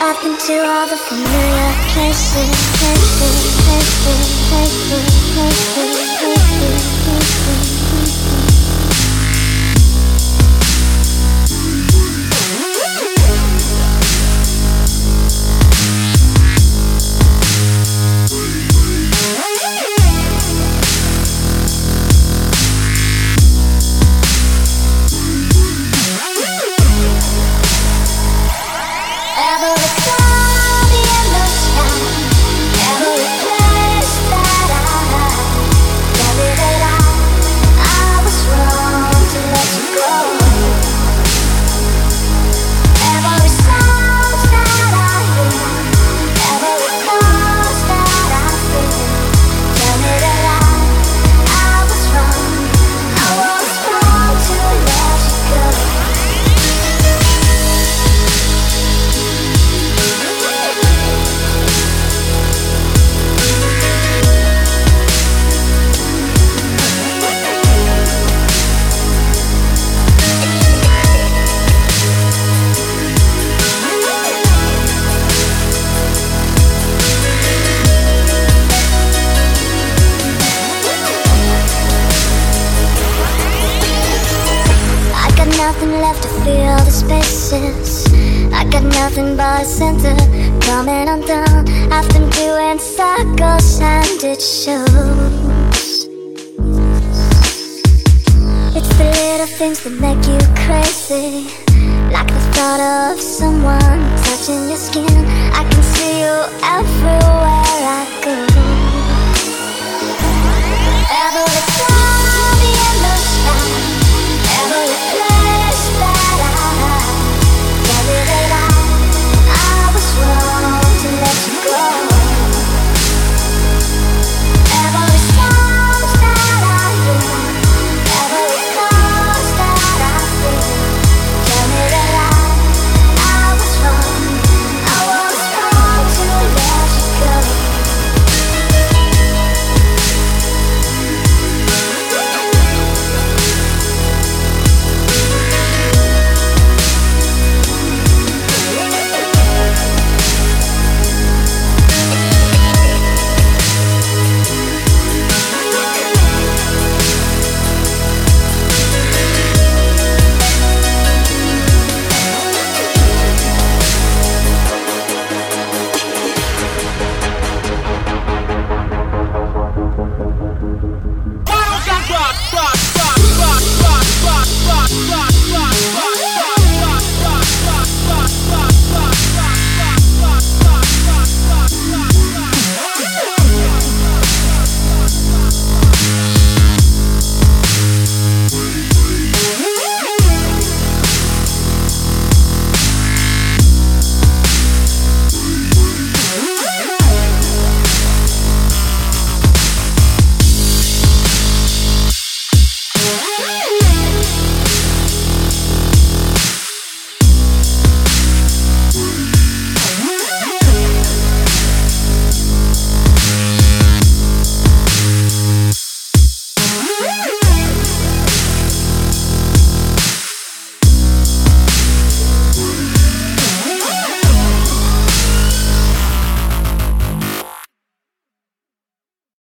I've been to all the familiar places, places, places, places, places, places, places. Nothing left to fill the spaces. I got nothing but a center coming undone. I've been doing circles and it shows. It's the little things that make you crazy, like the thought of someone touching your skin. I can see you everywhere I go. Every cloudy in the sky, every place